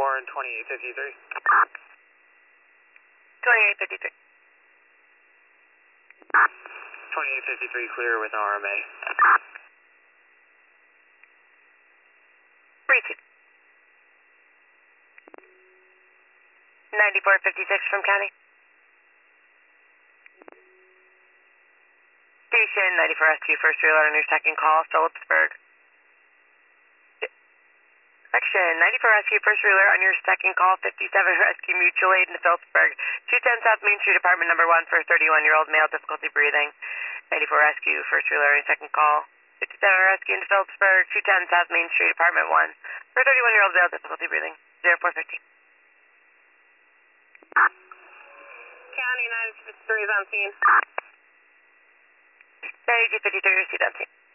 94 and 2853. 2853. 2853 clear with RMA. Received. 9456 from County. Station 94 SQ, first reload on your second call, Phillipsburg. Section 94 SQ, first reload on your second call, 57 Rescue Mutual Aid in Phillipsburg. 210 South Main Street, apartment number 1 for 31-year-old male, difficulty breathing. 94 Rescue, first reload on your second call. 57 Rescue in Phillipsburg, 210 South Main Street, apartment 1 for 31-year-old male, difficulty breathing. 0413. County 953 is on scene. 9253 received on scene.